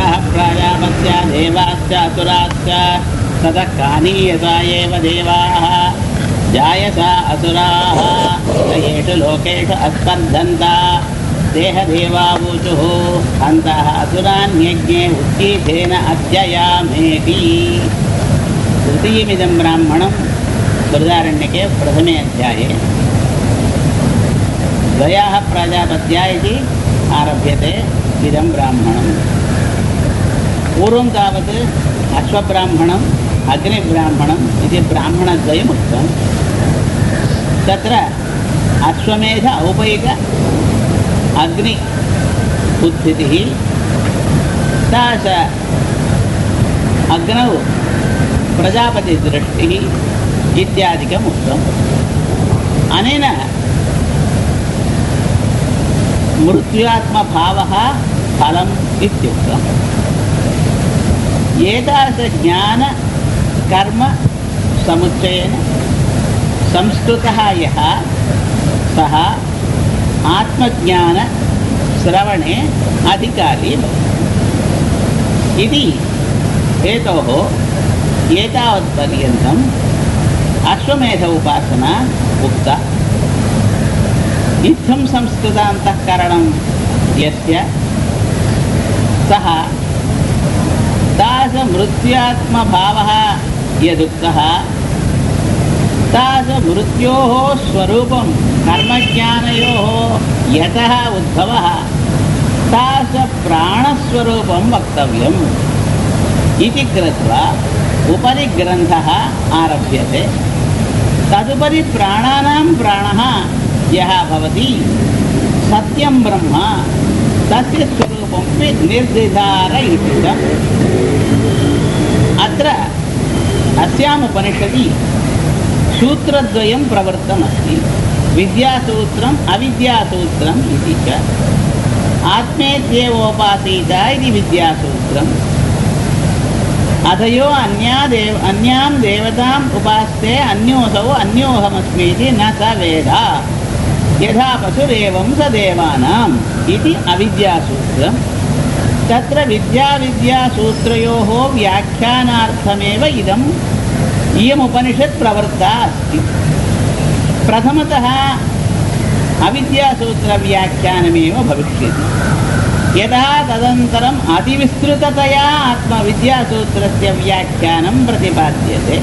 प्राजापत्या देवाश्च असुराश्च ततः कानीयसा एव देवाः जायसा असुराः येषु लोकेषु अस्पर्धन्ता देहदेवावूचुः अन्तः असुरान्यज्ञे उत्कीथेन अध्ययामेति। तृतीयमिदं ब्राह्मणं बृहदारण्यके प्रथमे अध्याये द्वयाः प्रजापत्या इति आरभ्यते इदं ब्राह्मणं। पूर्वं तावत् अश्वब्राह्मणम् अग्निब्राह्मणम् इति ब्राह्मणद्वयम् उक्तं। तत्र अश्वमेध औपैक अग्नि उद्धितिः सा च अग्नौ प्रजापतिदृष्टिः इत्यादिकम् उक्तम्। अनेन मृत्युआत्मभावः फलम् इत्युक्तम्। एतादृशज्ञानकर्मसमुच्चयेन संस्कृतः यः सः आत्मज्ञानश्रवणे अधिकारी भवति इति हेतोः एतावत्पर्यन्तम् अश्वमेध उपासना उक्ता। इत्थं संस्कृतान्तःकरणं यस्य सः तादृशमृत्युआत्मभावः यदुक्तः तादृशमृत्योः स्वरूपं कर्मज्ञानयोः यतः उद्भवः तादृशप्राणस्वरूपं वक्तव्यम् इति कृत्वा उपरि ग्रन्थः आरभ्यते। तदुपरि प्राणानां प्राणः यः भवति सत्यं ब्रह्म तस्य स्वरूपमपि निर्दिधारयितुम्। अत्र अस्याम् उपनिषदि सूत्रद्वयं प्रवृत्तमस्ति, विद्यासूत्रम् अविद्यासूत्रम् इति च। आत्मेत्येवोपासीत इति विद्यासूत्रम्। अथयो अन्यां देवताम् उपास्ते अन्योऽसौ अन्योऽहमस्मि इति न स वेद यथा पशुरेवं स देवानाम् इति अविद्यासूत्रम्। तत्र विद्यासूत्रयोः व्याख्यानार्थमेव इयमुपनिषत् प्रवृत्ता अस्ति। प्रथमतः अविद्यासूत्रव्याख्यानमेव भविष्यति, यतः तदनन्तरम् अतिविस्तृततया आत्मविद्यासूत्रस्य व्याख्यानं प्रतिपाद्यते।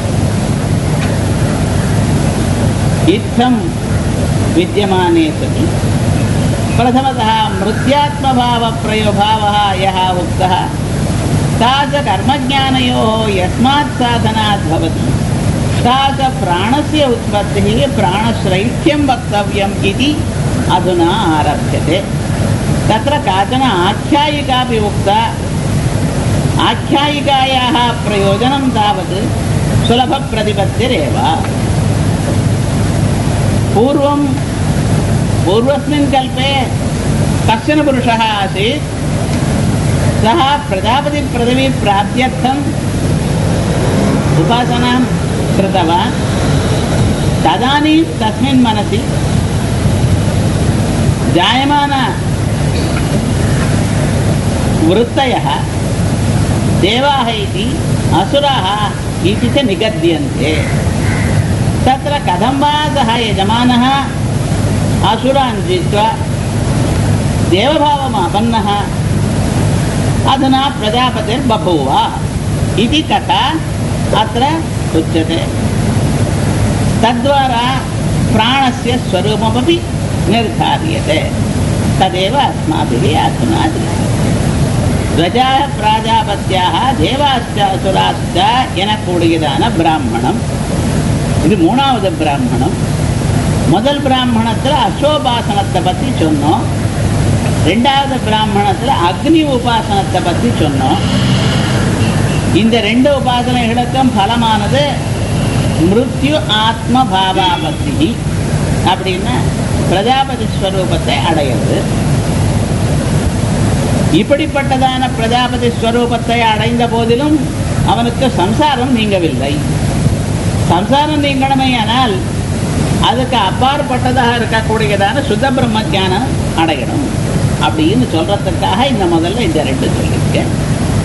इत्थं विद्यमाने सति प्रथमतः मृत्यात्मभावप्रयोभावः यः उक्तः तादृशकर्मज्ञानयोः यस्मात् साधनात् भवति तादृशप्राणस्य उत्पत्तिः प्राणश्रैष्ठ्यं वक्तव्यम् इति अधुना आरभ्यते। तत्र काचन आख्यायिकापि उक्ता। आख्यायिकायाः प्रयोजनं तावत् सुलभप्रतिपत्तिरेव। पूर्वस्मिन् कल्पे कश्चन पुरुषः आसीत्, सः प्रजापतिपदवीप्राप्त्यर्थम् उपासनां कृतवान्। तदानीं तस्मिन् मनसि जायमान वृत्तयः देवाः इति असुराः इति च निगद्यन्ते। तत्र कथं वा सः यजमानः असुरान् जित्वा देवभावमापन्नः अधुना प्रजापतिर्बभूव इति कथा अत्र उच्यते। तद्वारा प्राणस्य स्वरूपमपि निर्धार्यते। तदेव अस्माभिः अधुना द्वजाः प्राजापत्याः देवाश्च असुराश्च எனக்கூடியதான பிராமணம் இது மூணாவது பிராமணம். முதல் பிராமணத்தில் அஸ்வோபாசனத்தை பற்றி சொன்னோம். ரெண்டாவது பிராமணத்தில் அக்னி உபாசனத்தை பற்றி சொன்னோம். இந்த ரெண்டு உபாசனைகளுக்கும் பலமானது மிருத்யு ஆத்ம பாவாபத்தி அப்படின்னா பிரஜாபதி ஸ்வரூபத்தை அடையிறது. இப்படிப்பட்டதான பிரஜாபதி ஸ்வரூபத்தை அடைந்த போதிலும் அவனுக்கு சம்சாரம் நீங்கவில்லை. சம்சாரம் நீங்கணுமேயானால் அதுக்கு அப்பாற்பட்டதாக இருக்கக்கூடியதான சுத்த பிரம்ம ஞானம் அடையணும் அப்படின்னு சொல்றதுக்காக இந்த முதல்ல இந்த ரெண்டு சொல்லியிருக்கேன்.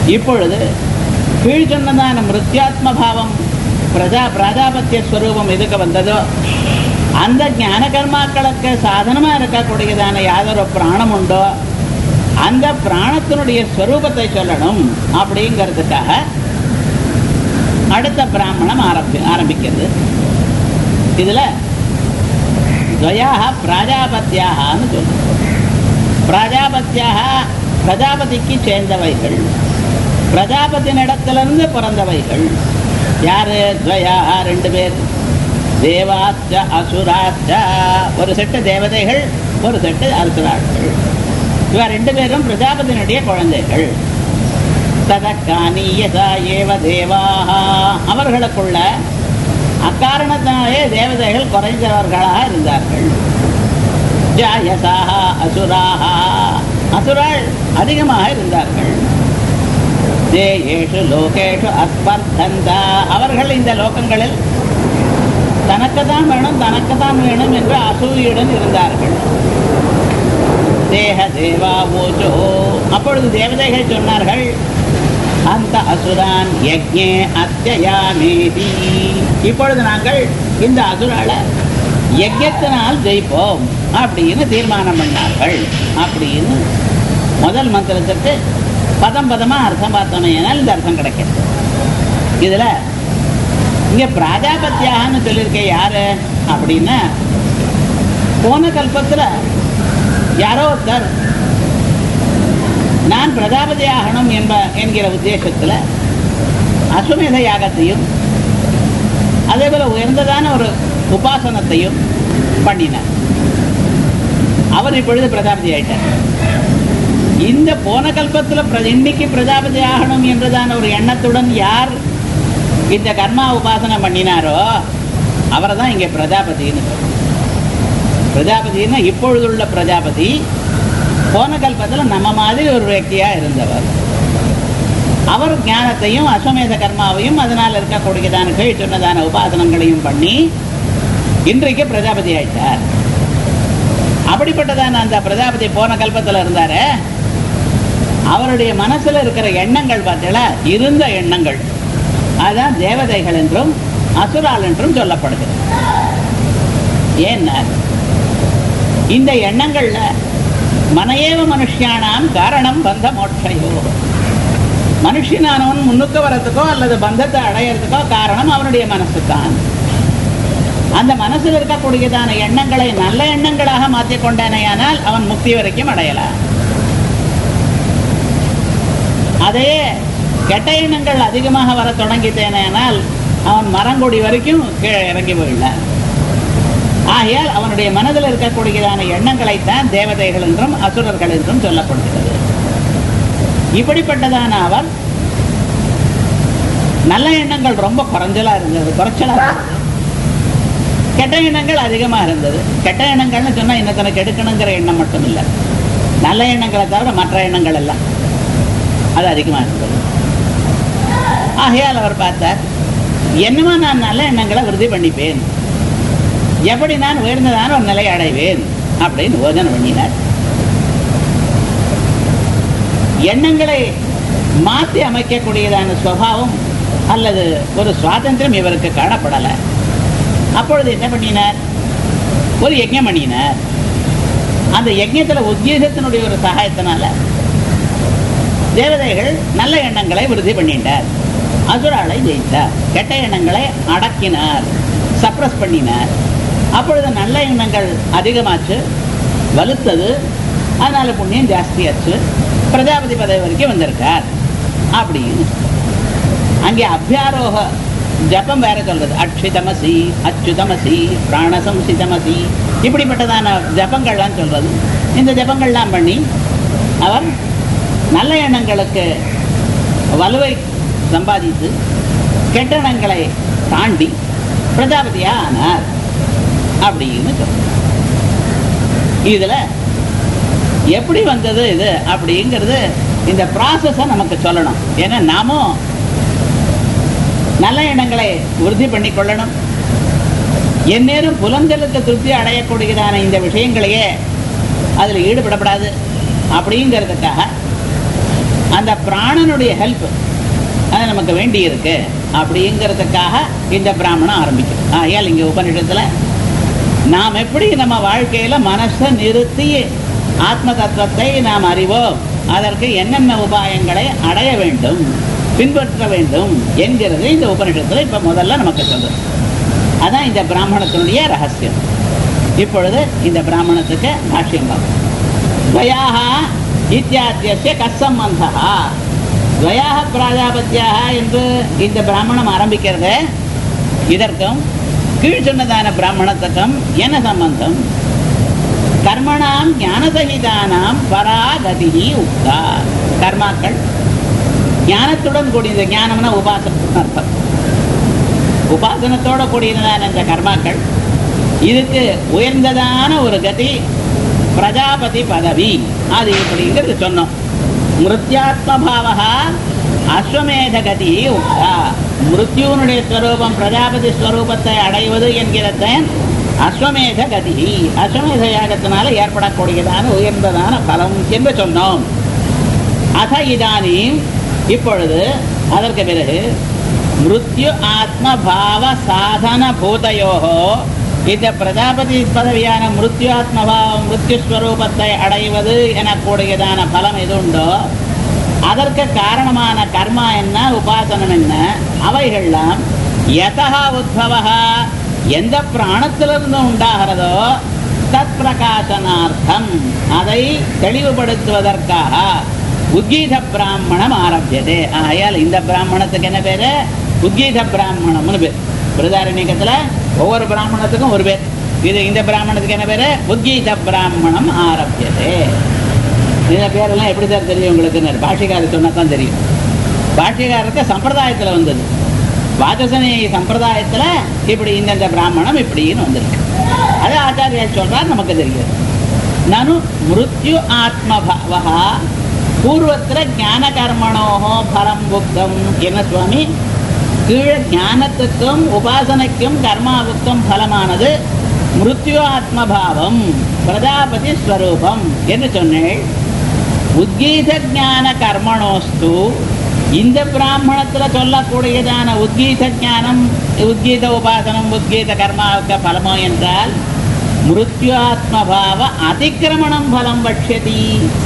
இப்பொழுது கீழ் சொன்னதான மிருத்யாத்ம பாவம் பிரஜாபத்திய ஸ்வரூபம் எதுக்கு வந்ததோ அந்த ஞான கர்மாக்களுக்கு சாதனமாக இருக்கக்கூடியதான யாதொரு பிராணம் உண்டோ அந்த பிராணத்தினுடைய ஸ்வரூபத்தை சொல்லணும் அப்படிங்கிறதுக்காக அடுத்த பிராமணம் ஆரம்பிக்கிறது. இதில் துவயாக பிராஜாபத்தியாகனு சொல்லுவோம். பிராஜாபத்தியாக பிரஜாபதிக்கு சேர்ந்தவைகள், பிரஜாபதியினிடத்திலிருந்து பிறந்தவைகள். யாரு? துவயாக ரெண்டு பேர், தேவாச்ச அசுராச்ச, ஒரு செட்டு தேவதைகள் ஒரு செட்டு அசுராக்கள். இவ ரெண்டு பேரும் பிரஜாபதியினுடைய குழந்தைகள். ததக்கானியதா ஏவ தேவாக, அவர்களுக்குள்ள அக்காரணத்தினாலே தேவதைகள் குறைந்தவர்களாக இருந்தார்கள். ஜாயசாக அசுராக, அசுரால் அதிகமாக இருந்தார்கள். தேயேஷு லோகேஷு அஸ்பர்தந்தா, அவர்கள் இந்த லோகங்களில் தனக்குத்தான் வேணும் என்று அசூயுடன் இருந்தார்கள். தேக தேவா ஓஜோ, அப்பொழுது தேவதைகள் சொன்னார்கள், அந்த அசுரான் யஜ்ஞே அத்யயாமேதி, இப்பொழுது நாங்கள் இந்த அசுரால யஜ்ஞத்தினால் ஜெயிப்போம் அப்படின்னு தீர்மானம் பண்ணார்கள். அப்படின்னு முதல் மந்திரத்திற்கு பதம் பதமாக அர்த்தம் பார்த்தோமே, இந்த அர்த்தம் கிடைக்கிறது. இதில் இங்கே பிராஜாபத்தியாகனு சொல்லியிருக்கேன். யாரு அப்படின்னா, போன கல்பத்தில் யாரோ ஒருத்தர் நான் பிரஜாபதி ஆகணும் என்கிற உத்தேசத்தில் அஸ்வமேத யாகத்தையும் அதே போல உயர்ந்ததான ஒரு உபாசனத்தையும் பண்ணினார். அவர் இப்பொழுது பிரஜாபதி ஆயிட்டார். இந்த போன கல்பத்தில் இன்னைக்கு பிரஜாபதி ஆகணும் என்றதான ஒரு எண்ணத்துடன் யார் இந்த கர்மா உபாசனை பண்ணினாரோ அவரை தான் இங்கே பிரஜாபதினு. பிரஜாபதினா இப்பொழுதுள்ள பிரஜாபதி போன கல்பத்தில் நம்ம மாதிரி ஒரு வியக்தியாக இருந்தவர். அவர் ஞானத்தையும் அஸ்வமேத கர்மாவையும் அதனால் இருக்கக்கூடியதான கீழ் சொன்னதான உபாசனங்களையும் பண்ணி இன்றைக்கு பிரஜாபதி ஆயிட்டார். அப்படிப்பட்டதான அந்த பிரஜாபதி போன கல்பத்தில் இருந்தார். அவருடைய மனசில் இருக்கிற எண்ணங்கள் பார்த்தீங்களா, இருந்த எண்ணங்கள் அதான் தேவதைகள் என்றும் அசுரால் என்றும் சொல்லப்படுகிறது. ஏன்னா இந்த எண்ணங்கள்ல மனையேவ மனுஷியானாம் காரணம் பந்த மோட்சையோ, மனுஷனானவன் முன்னுக்கு வரத்துக்கோ அல்லது பந்தத்தை அடையிறதுக்கோ காரணம் அவனுடைய மனசு தான். அந்த மனசில் இருக்கக்கூடியதான எண்ணங்களை நல்ல எண்ணங்களாக மாற்றிக்கொண்டானேயானால் அவன் முக்தி வரைக்கும் அடையலாம். அதையே கெட்ட எண்ணங்கள் அதிகமாக வர தொடங்கிட்டேனால் அவன் மரங்கொடி வரைக்கும் கீழே இறங்கி போயிடலாம். ஆகையால் அவனுடைய மனதில் இருக்கக்கூடியதான எண்ணங்களைத்தான் தேவதைகள் என்றும் அசுரர்கள் என்றும் சொல்லப்படுகிறது. இப்படிப்பட்டதான அவர் நல்ல எண்ணங்கள் ரொம்ப குறைச்சலா இருந்தது. கெட்ட எண்ணங்கள் அதிகமாக இருந்தது. கெட்ட எண்ணங்கள்னு சொன்னால் இன்னத்தனை கெடுக்கணுங்கிற எண்ணம் மட்டும் இல்லை, நல்ல எண்ணங்களை தவிர மற்ற எண்ணங்கள் எல்லாம் அது அதிகமாக இருந்தது. ஆகையால் அவர் பார்த்தார், என்னமா நான் நல்ல எண்ணங்களை விருத்தி பண்ணிப்பேன், எப்படி நான் உயர்ந்ததான ஒரு நிலை அடைவேன் அப்படின்னு யோஜனை பண்ணினார். எண்ணங்களை மாற்றி அமைக்கக்கூடியதான சுபாவம் அல்லது ஒரு சுவாதந்திரம் இவருக்கு காணப்படலை. அப்பொழுது என்ன பண்ணினார், ஒரு யஜ்ஞம் பண்ணினார். அந்த யஜ்ஞத்தில் உத்கீதத்தினுடைய ஒரு சகாயத்தினால தேவதைகள் நல்ல எண்ணங்களை விருத்தி பண்ணிட்டார், அசுராலை ஜெயித்தார், கெட்ட எண்ணங்களை அடக்கினார், சப்ரஸ் பண்ணினார். அப்பொழுது நல்ல எண்ணங்கள் அதிகமாச்சு, வலுத்தது, அதனால புண்ணியம் ஜாஸ்தியாச்சு, பிரஜாபதி பதவி வரைக்கும் வந்திருக்கார். அப்படின்னு அங்கே அபியாரோக ஜபம் வேற சொல்றது, அக்ஷிதமசி அச்சுதமசி பிராணசம்சிதமசி, இப்படிப்பட்டதான ஜபங்கள்லாம் சொல்றது. இந்த ஜபங்கள்லாம் பண்ணி அவர் நல்ல எண்ணங்களுக்கு வலுவை சம்பாதித்து கெட்ட எண்ணங்களை தாண்டி பிரஜாபதியா ஆனார் அப்படின்னு சொல்ற. இதுல எப்படி வந்தது இது அப்படிங்கிறது இந்த ப்ராசஸை நமக்கு சொல்லணும். ஏன்னா நாமும் நல்ல எண்ணங்களை உறுதி பண்ணி கொள்ளணும். எந்நேரம் புலன்களுக்கு திருப்தி அடையக்கூடியதான இந்த விஷயங்களையே அதில் ஈடுபடப்படாது அப்படிங்கிறதுக்காக அந்த பிராணனுடைய ஹெல்ப் அது நமக்கு வேண்டி இருக்கு அப்படிங்கிறதுக்காக இந்த பிராமணம் ஆரம்பிக்கும். ஆகையால் இங்கே உபநிஷத்தில் நாம் எப்படி நம்ம வாழ்க்கையில மனசை நிறுத்தி ஆத்ம தத்துவத்தை நாம் அறிவோம், அதற்கு என்னென்ன உபாயங்களை அடைய வேண்டும், பின்பற்ற வேண்டும் என்கிறது இந்த உபநிஷத்துல இப்ப முதல்ல நமக்கு சொல்றது. அதான் இந்த பிராமணத்தினுடைய ரகசியம். இப்பொழுது இந்த பிராமணத்துக்கு பாஷ்யம் பார்ப்போம். துவயாக இத்தியாத்திய கசம்பந்தா, துவயாக பிராஜாபத்தியாக என்று இந்த பிராமணம் ஆரம்பிக்கிறது. இதற்கும் கீழ் சொன்னதான பிராமணத்துக்கும் என்ன சம்பந்தம்? கர்மணாம் ஞானசகிதானாம் பராகதி உக்தா. கர்மாக்கள் ஞானத்துடன் கூடியது. ஞானம்னா உபாசனம் அர்த்தம். உபாசனத்தோட கூடியதான இந்த கர்மாக்கள், இதுக்கு உயர்ந்ததான ஒரு கதி பிரஜாபதி பதவி. அது எப்படிங்கிறது சொன்னோம். மிருத்யாத்மபாவா அஸ்வமேத கதி உக்தா. மிருத்யுனுடைய ஸ்வரூபம் பிரஜாபதி ஸ்வரூபத்தை அடைவது என்கிறத அஸ்வமேத கதி, அஸ்வமேத யாகத்தினால ஏற்படக்கூடியதான உயர்ந்ததான பலம் என்று சொன்னோம். அத இதானீம், இப்பொழுது அதற்கு பிறகு மிருத்யு ஆத்மபாவ சாதன பூதயோகோ, இந்த பிரஜாபதி பதவியான மிருத்யு ஆத்மபாவம் மிருத்யுஸ்வரூபத்தை அடைவது எனக்கூடியதான பலம் எது உண்டோ அதற்கு காரணமான கர்மா என்ன, உபாசனம் என்ன, அவைகள்லாம் யதா உத்பவா, எந்த பிராணத்திலிருந்து உண்டாகிறதோ தத் பிரகாசனார்த்தம், அதை தெளிவுபடுத்துவதற்காக உத்கீத பிராமணம் ஆரம்பியது. ஆகையால் இந்த பிராமணத்துக்கு என்ன பேரு? உத்கீத பிராமணம்னு பேர். பிரதாரண்யத்துல ஒவ்வொரு பிராமணத்துக்கும் ஒரு பேர். இந்த பிராமணத்துக்கு என்ன பேரு? உத்கீத பிராமணம் ஆரம்பியது. இந்த பேரெல்லாம் எப்படி தான் தெரியும் உங்களுக்கு? பாஷ்யக்காரர் சொன்னா தான் தெரியும். பாஷ்யக்காரருக்கு சம்பிரதாயத்தில் வந்தது. வாசசனி சம்பிரதாயத்தில் இப்படி இந்த பிராமணம் இப்படின்னு வந்திருக்கு. அது ஆச்சாரியால் சொல்றார், நமக்கு தெரியாது. நானு மிருத்யு ஆத்மபாவா பூர்வத்திர ஞான கர்மணோஹோ பரம் புக்தம். என்ன சுவாமி? கீழே ஞானத்துக்கும் உபாசனைக்கும் கர்மாவுக்கும் பலமானது மிருத்யு ஆத்மபாவம் பிரஜாபதி ஸ்வரூபம் என்று சொன்னேன். உத்கீத ஞான கர்மணோஸ்து, இந்த பிராமணத்தில் சொல்லக்கூடியதான உத்கீத ஞானம், உத்கீத உபாசனம், உத்கீத கர்மாவுக்கு பலமோ என்றால் மிருத்யாத்மபாவ அதிக்கிரமணம் பலம் பட்சதி.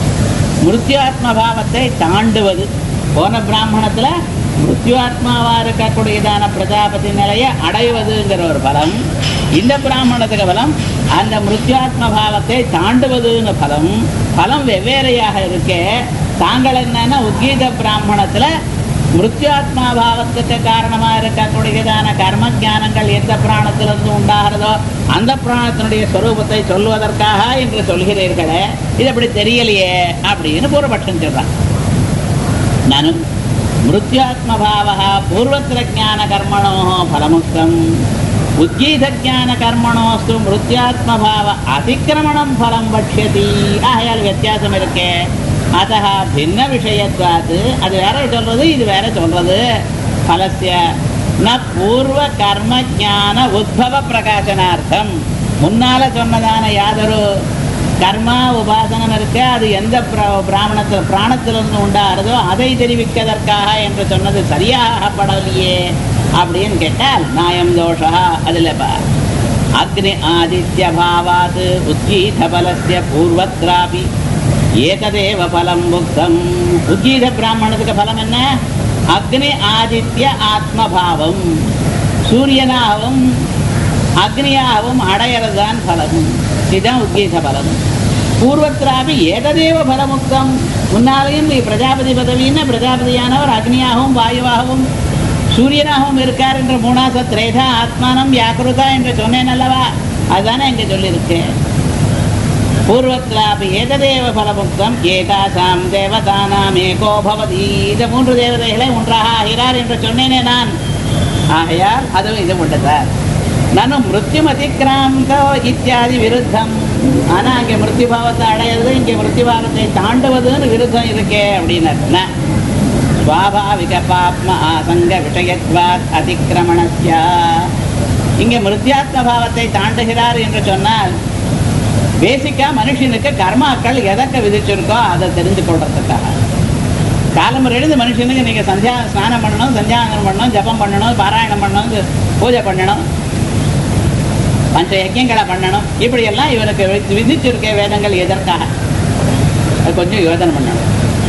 மிருத்யாத்மபாவத்தை தாண்டுவது. போன பிராமணத்தில் மிருத்யாத்மாவா இருக்கக்கூடியதான பிரஜாபதி நிலையை அடைவதுங்கிற ஒரு பலம். இந்த பிராமணத்துக்கு பலம் அந்த மிருத்யாத்மபாவத்தை தாண்டுவதுன்னு பலம். பலம் வெவ்வேறையாக இருக்கே. தாங்கள் என்னன்னா உத்கீத பிராமணத்தில் மிருத்யாத்மாபாவத்துக்கு காரணமாக இருக்கக்கூடியதான கர்ம ஜானங்கள் எந்த பிராணத்திலிருந்து உண்டாகிறதோ அந்த பிராணத்தினுடைய ஸ்வரூபத்தை சொல்லுவதற்காக என்று சொல்கிறீர்களே, இது அப்படி தெரியலையே அப்படின்னு பூர்வபட்சம் சொல்றான். நானும் மிருத்யாத்மபாவா பூர்வத்திர ஜான கர்மணோ பலமுக்தம், உத்கீத ஜான கர்மணோஸ்து மிருத்யாத்மபாவ அதிக்கிரமணம் பலம் பட்சதி. ஆகையால் வித்தியாசம் இருக்கே. அத பின்ன விஷயத்வாது, அது வேற சொல்றது, இது வேற சொல்றது. பலஸ்ய ந பூர்வ கர்ம ஜான உத்பவ பிரகாசனார்த்தம். முன்னால சொன்னதான யாதொரு கர்மா உபாசனம் இருக்க அது எந்த பிராணத்திலிருந்து உண்டாகிறதோ அதை தெரிவிப்பதற்காக என்று சொன்னது சரியாகப்படலையே அப்படின்னு கேட்டால் நாயம் தோஷா. அதுல அக்னி ஆதித்ய பாவாத் உத்கீத பலஸ்ய பூர்வத்ராபி ஏகதேவ பலம் புக்தம். உத்கீத பிராமணத்துக்கு பலம் என்ன? அக்னி ஆதித்ய ஆத்மபாவம், சூரியனாகவும் அக்னியாகவும் அடையறதுதான் பலம். இதுதான் உத்கீத பலம். பூர்வத்ராபி ஏகதேவ பலமுக்தம். முன்னாலேயும் பிரஜாபதி பதவின்னு பிரஜாபதியானவர் அக்னியாகவும் வாயுவாகவும் சூரியனாகவும் இருக்கார் என்ற மூணாச திரேதா ஆத்மானம் வியாக்கிருதா என்று சொன்னேன் அல்லவா? அதுதானே இங்க சொல்லியிருக்கேன். பூர்வத்ராபி ஏகதேவ பலமுக்தம் ஏகாசாம் தேவதானாம் ஏகோ பவதி. இந்த மூன்று தேவதைகளை ஒன்றாக ஆகிறார் என்று சொன்னேனே நான். ஆகையால் அதுவும் இது உண்டுதார். நானும் மிருத்யும் அதிக்கிராந்தோ இத்தியாதி விருத்தம். ஆனா அங்கே மிருத்யுபாவத்தை அடையிறது, இங்கே மிருத்யுபாவத்தை தாண்டுவதுன்னு விருத்தம் இருக்கே அப்படின்னு. ஸ்வாபாவிக பாப்ம ஆசங்க விஷயத்வாத் அதிக்கிரமணஸ்யா. இங்கே மிருத்யாத்ம பாவத்தை தாண்டுகிறார் என்று சொன்னால் பேசிக்கா மனுஷனுக்கு கர்மாக்கள் எதற்கு விதிச்சிருக்கோ அதை தெரிஞ்சு கொள்றதுக்காக. காலம்பரம் எழுந்து மனுஷனுக்கு நீங்க சந்தியா ஸ்நானம் பண்ணணும், சந்தியாவந்தனம் பண்ணணும், ஜபம் பண்ணணும், பாராயணம் பண்ணணும், பூஜை பண்ணணும், பஞ்ச யஜ்யங்களை பண்ணணும், இப்படியெல்லாம் இவனுக்கு விதிச்சிருக்க வேதங்கள் எதற்காக? அது கொஞ்சம் யோசனை பண்ணணும்.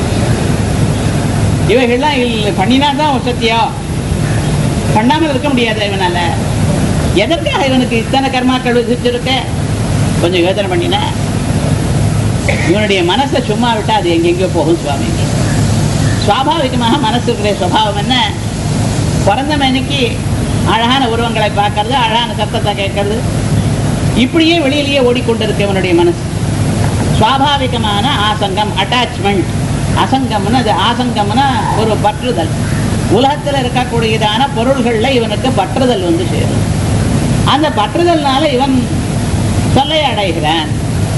இவைகள்லாம் பண்ணினா தான் வசத்தியோ, பண்ணாமல் இருக்க முடியாது இவனால. எதற்காக இவனுக்கு இத்தனை கர்மாக்கள் விதிச்சிருக்க? கொஞ்சம் யோசனை பண்ணின இவனுடைய மனசை சும்மா விட்டா அது எங்கெங்கோ போகும் சுவாமி. சுவாபாவிகமாக மனசுடைய சுவாவம் என்ன? பிறந்த மணிக்கு அழகான உருவங்களை பார்க்கறது, அழகான சத்தத்தை கேட்கறது, இப்படியே வெளியிலேயே ஓடிக்கொண்டிருக்கு இவனுடைய மனசு. சுவாபாவிகமான ஆசங்கம், அட்டாச்மெண்ட். அசங்கம்னு அது ஆசங்கம்னா ஒரு பற்றுதல். உலகத்தில் இருக்கக்கூடியதான பொருள்களில் இவனுக்கு பற்றுதல் வந்து சேரும். அந்த பற்றுதல்னால இவன் தொல்லை அடைகிறான்,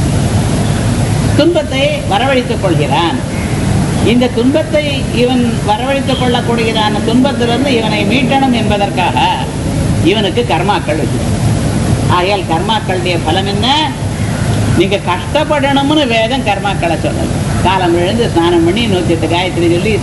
துன்பத்தை வரவழைத்துக் கொள்கிறான். இந்த துன்பத்தை இவன் வரவழைத்துக் கொள்ளக்கூடியதான துன்பத்திலிருந்து இவனை மீட்டணும் என்பதற்காக இவனுக்கு கர்மாக்கள் வச்சு. ஆகையால் கர்மாக்களுடைய பலம் என்ன? நீங்க கஷ்டப்படணும்னு வேதம் கர்மாக்களை சொல்லணும். காலம் எழுந்து ஸ்நானம் பண்ணி 108 காயத்ரி சொல்லி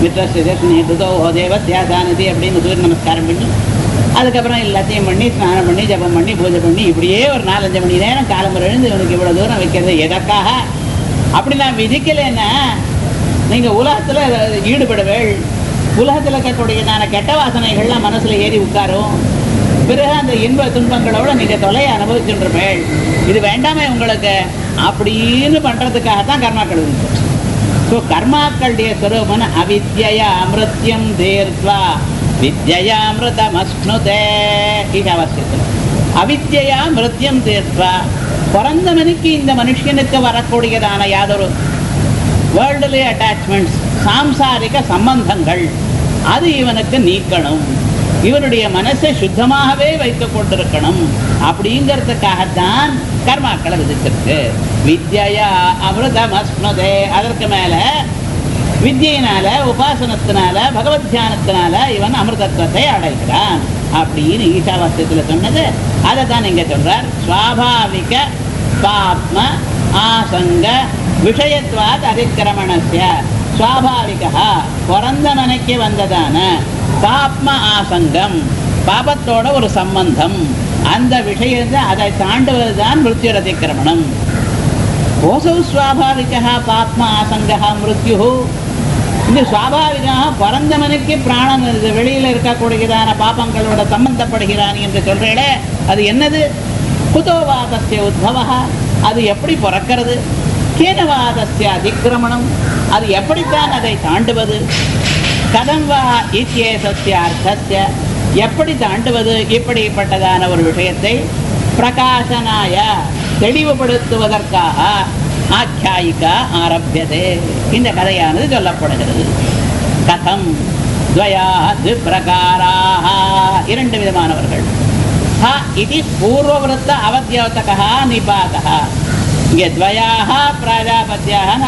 மித்ரோ தேவத்யாசானதி அப்படின்னு சூரிய நமஸ்காரம் பண்ணி அதுக்கப்புறம் எல்லாத்தையும் பண்ணி ஸ்நானம் பண்ணி ஜபம் பண்ணி பூஜை பண்ணி இப்படியே ஒரு 4-5 மணி நேரம் காலம் எழுந்து இவனுக்கு இவ்வளவு தூரம் வைக்கிறது எதற்காக? அப்படி நான் விதிக்கலைன்னா நீங்க உலகத்துல ஈடுபடுவேள். உலகத்துல இருக்கக்கூடியதான கெட்ட வாசனைகள்லாம் மனசுல ஏறி உட்காரும். பிறகு அந்த இன்ப துன்பங்களோட நீங்க தொலையை அனுபவிச்சுருப்பேள். இது வேண்டாமே உங்களுக்கு அப்படின்னு பண்றதுக்காகத்தான் கர்மாக்கள் இருக்கு. ஸோ கர்மாக்களுடைய ஸ்வரூபம் அவித்யா அமிர்த்தியம் தீர்த்வா வித்யா அமிர்தமஸ்னுதே. இது அவசியத்தில் அவித்யா மிருத்தியம் தீர்த்வா, பிறந்த மணிக்கு இந்த மனுஷனுக்கு வரக்கூடியதான யாதொரு வேர்ல்டுலே அட்டாச்மெண்ட்ஸ், சாம்சாரிக சம்பந்தங்கள், அது இவனுக்கு நீக்கணும். இவனுடைய மனசை சுத்தமாகவே வைத்துக் கொண்டிருக்கணும். அப்படிங்கிறதுக்காகத்தான் கர்மாக்களை விதிச்சிருக்கு. வித்யா அமிர்தமஸ்னுதே. அதற்கு மேல வித்யினால, உபாசனத்தினால, பகவத் தியானத்தினால இவன் அமிர்தத்துவத்தை அடைகிறான் அப்படின்னு ஈஷாவாஸ்யத்துல சொன்னது. அதை தான் இங்க சொல்றார். ஸ்வாபாவிக பாப்ம ஆசங்க விஷயத்வாத் அதிக்கிரமணஸ்ய. ஸ்வாபாவிகா பிறந்த மனைக்கு வந்ததான பாப்ம ஆசங்கம், பாபத்தோட ஒரு சம்பந்தம், அந்த விஷயத்தை அதை தாண்டுவதுதான் மிருத்யுர் அதிக்கிரமணம். ஓசௌ ஸ்வாபாவிகா பாப்ம ஆசங்கா மிருத்யு. இந்த சுவாபாவிகமாக பிறந்த மனைக்கு பிராணன் வெளியில இருக்கக்கூடியதான பாபங்களோட சம்பந்தப்படுகிறான் என்று சொல்றேளே, அது என்னது? குதோவாதஸ்ய உத்பவா, அது எப்படி பிறக்கிறது? கேனவாதஸ்ய அதிக்கிரமணம், அது எப்படித்தான் அதை தாண்டுவது? கதம் வா இத்யேசஸ்ய அர்த்தஸ்ய, எப்படி தாண்டுவது இப்படிப்பட்டதான ஒரு விஷயத்தை? பிரகாசனாய, தெளிவுபடுத்துவதற்காக ஆख्यायिका ஆரம்பியதே, இந்த கதையானது சொல்லப்படுகிறது. கதம் துவயா த்விப்ரகாராः, 2 விதமானவர்கள். ஹ இது பூர்வவருத்த அவத்யோதகா நிபாதः. இங்கே துவயாக பிரஜாபத்தியாக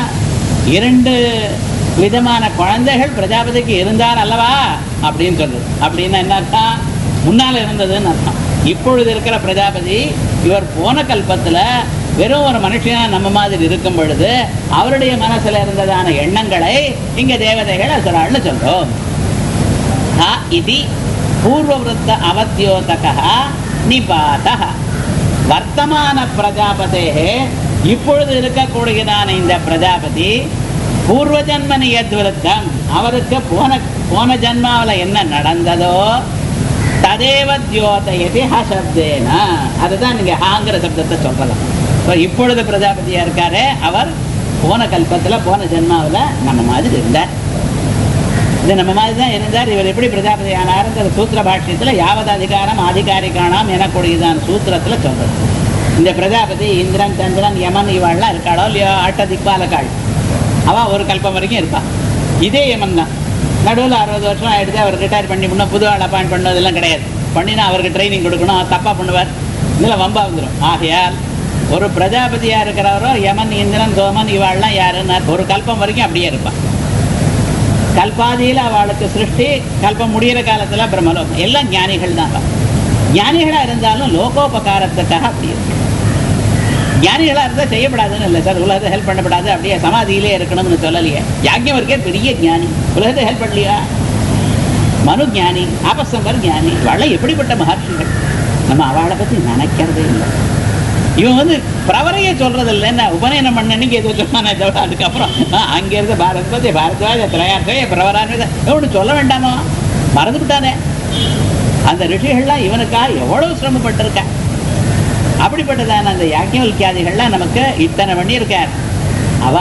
2 விதமான குழந்தைகள் பிரஜாபதிக்கு இருந்தார் அல்லவா அப்படின்னு சொல்றது. அப்படின்னா என்ன அர்த்தம்? முன்னால இருந்ததுன்னு அர்த்தம். இப்பொழுது இருக்கிற பிரஜாபதி இவர் போன கல்பத்துல வெறும் ஒரு மனுஷனா நம்ம மாதிரி இருக்கும் பொழுது அவருடைய மனசுல இருந்ததான எண்ணங்களை இங்க தேவதைகள் அசுராள்னு சொல்றோம். இது பூர்வவருத்த அவத்யோதகா நிபாதः. வர்த்தமான பிரஜாபதே, இப்பொழுது இருக்கக்கூடியதான இந்த பிரஜாபதி பூர்வ ஜன்மனி யத்விருத்தம், அவருக்கு போன ஜன்மாவில் என்ன நடந்ததோ ததேவ தியோதயதி ஹசப்தேன, அதுதான் நீங்க ஹாங்கிற சப்தத்தை சொல்லலாம். இப்பொழுது பிரஜாபதியா இருக்காரு, அவர் போன கல்பத்துல போன ஜென்மாவில் நம்ம மாதிரி இருந்தார். இது நம்ம மாதிரி தான் இருந்தார். இவர் எப்படி பிரஜாபதி ஆனாருங்கிற சூத்திர பாஷ்யத்துல யாவது அதிகாரம் ஆதிகாரிகானாம் எனக்கூடியதான சூத்திரத்துல சொல்றது. இந்த பிரஜாபதி இந்திரன், சந்திரன், யமன் இவாள்லாம் இருக்காளோ இல்லையோ, 8 திக்பாலக்காள், அவ ஒரு கல்பம் வரைக்கும் இருப்பா. இதே யமன் தான். நடுவில் 60 வருஷம் ஆயிடுச்சு, அவர் ரிட்டையர் பண்ணி முன்னா புது ஆள் அப்பாயிண்ட் பண்ணதெல்லாம் கிடையாது. பண்ணினா அவருக்கு ட்ரைனிங் கொடுக்கணும், தப்பா பண்ணுவார், இதில் வம்பா வந்துடும். ஆகையால் ஒரு பிரஜாபதியா இருக்கிறவரோ யமன், இந்திரன், சோமன் இவாள்லாம் யாருன்னா ஒரு கல்பம் வரைக்கும் அப்படியே இருப்பான். கல்பாதியில் அவளுக்கு சிருஷ்டி, கல்பம் முடிகிற காலத்துல பிரம்மலோகம். எல்லாம் ஞானிகள் தான். ஞானிகளா இருந்தாலும் லோகோபகாரத்துக்காக அப்படி இருக்கு. ஞானிகளா இருந்தா செய்யப்படாதுன்னு இல்லை சார், உலகத்தை ஹெல்ப் பண்ணப்படாது, அப்படியே சமாதியிலே இருக்கணும்னு சொல்லலையே. யாக்கியவர்க்கே பெரிய ஞானி, உலகத்தை ஹெல்ப் பண்ணலையா? மனு ஞானி, ஆபஸ்தம்பர் ஞானி, அவளை எப்படிப்பட்ட மகர்ஷிகள், நம்ம அவளை பத்தி நினைக்கிறதே இல்லை. இவன் வந்து பிரவரையே சொல்றது இல்லைன்னா உபநயனம் பண்ணி எது சொன்னானே தவிர அதுக்கப்புறம் அங்கிருந்து பாரத்பதி பாரத்வாஜ திரையாற்றைய பிரவரான ஒன்று சொல்ல வேண்டாமா, மறந்துவிட்டானே. அந்த ரிஷிகள்லாம் இவனுக்காக எவ்வளவு சிரமப்பட்டிருக்கா. அப்படிப்பட்டதான அந்த யாக்கியவல்கியாதிகள்லாம் நமக்கு இத்தனை பண்ணியிருக்கார். அவ